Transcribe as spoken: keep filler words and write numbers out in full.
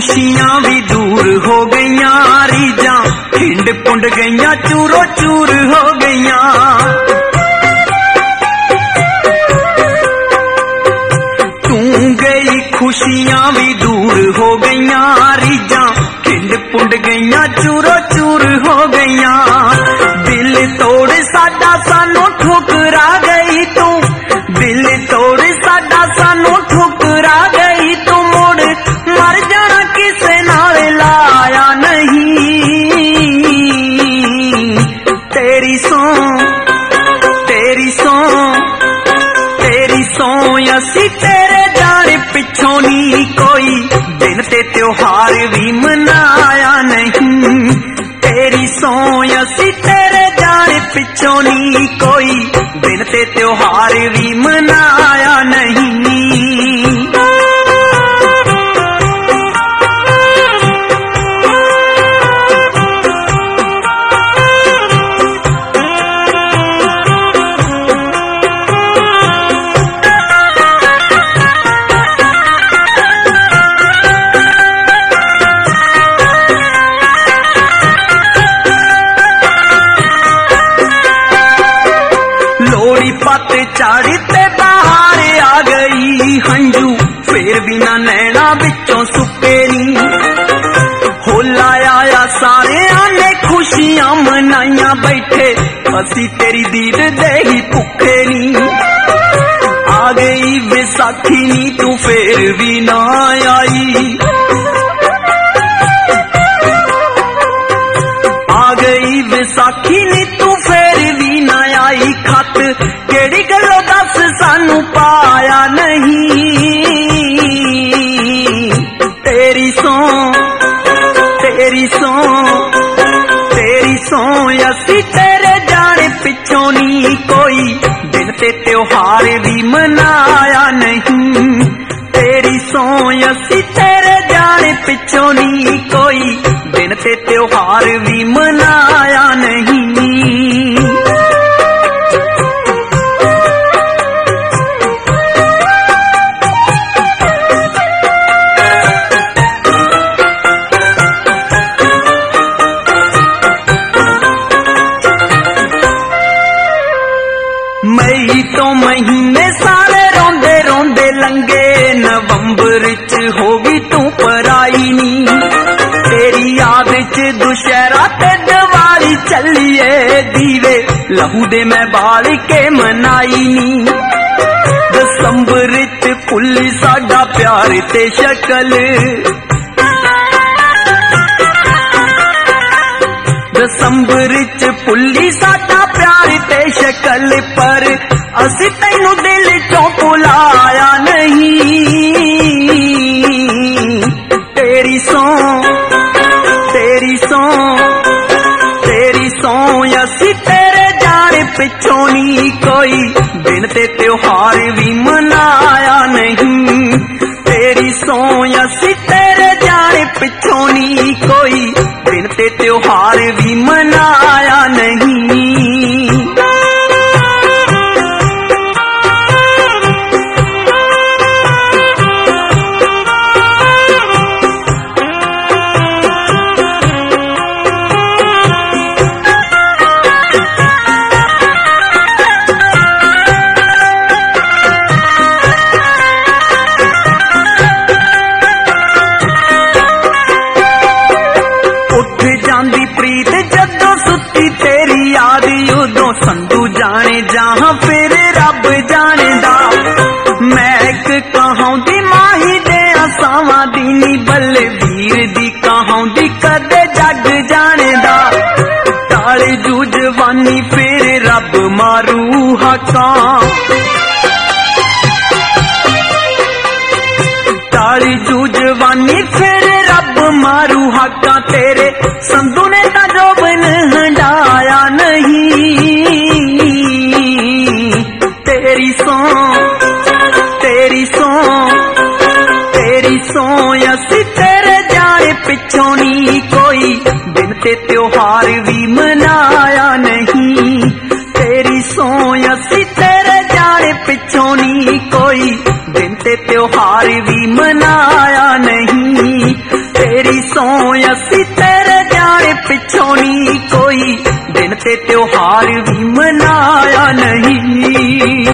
खुशियां भी दूर हो गईयां, रीजा खिंड पुंड गईयां, चूरो चूर हो गईयां। तू गई खुशियां भी दूर हो गईयां, रीजा खिंड पुंड गईयां, चूरो चूर हो गईयां। दिल तोड़ साडा सानू ठुकरा गई तू, दिल तोड़ साडा सानू ठुकरा गई तू। मुड़ मर जाना किसे नाल लाया नहीं, तेरी सौ तेरी सौ तेरी सौ असी तेरे जाने पिछों नी कोई दिन ते त्योहार भी मनाया नहीं। तेरी सौ असी तेरे जाने पिछों नी कोई दिन ते त्योहार भी मनाया नहीं। चाड़ी ते बाहर आ गई हंजू, फिर भी ना नैना बिचों सुके नी। होला आया सारे आने खुशियां मनाइयां, बैठे असी तेरी दीद दे ही भुखे नी। आ गई विसाखी नी तू फिर भी ना आई, आ गई विसाखी नी तू फिर भी ना आई। खत केड़ी गलो दस सानू पाया नहीं, तेरी सौ तेरी सौ तेरी सौ असी तेरे जाने पिछों नी कोई दिन ते त्योहार भी मनाया नहीं। तेरी सौ असी तेरे जाने पिछों नी कोई दिन ते त्योहार भी मनाया नहीं। मई तो महीने सारे रोंदे रोंदे लंगे, नवंबर च होगी तू पराई नी। तेरी याद च दुशहरा ते दिवाली चलिए, दीवे लहू दे मैं बाल के मनाई नी। दसंबर च भुल्ली साडा प्यार ते शकल, दसंबर च भुल्ली साडा प्यार ते शकल, पर असी तैनू दिल चों भुलाया नहीं। तेरी सौ तेरी सौ तेरी सौ असी तेरे जाने पिछों नी कोई दिन ते त्योहार भी मनाया नहीं। तेरी सौ असी तेरे जाने पिछों नी कोई दिन ते त्योहार भी मनाया नहीं। संधू जाने जहां फिर रब जाने दा, मैक कहां दी माही दे आसावां दी नी, बलवीर दी कहां दी कदे जग जाने दा। ताले जू जवानी फिर रब मारू हकां, ताली जू जवानी फिर रब मारू हकां। तेरे संधू ने ता जोबन हंडाया नहीं। तेरी सौ तेरी सौ तेरी सौ असी तेरे जाने पिछों नी कोई दिन ते त्योहार भी मनाया नहीं। तेरी सौ असी तेरे जाने पिछों नी कोई दिन ते त्योहार भी मनाया नहीं। ਤੋਂ ਅਸੀਂ ਤੇਰੇ ਜਾਣੇ ਪਿੱਛੋਂ ਨੀ ਕੋਈ ਦਿਨ ਤੇ त्योहार भी मनाया नहीं।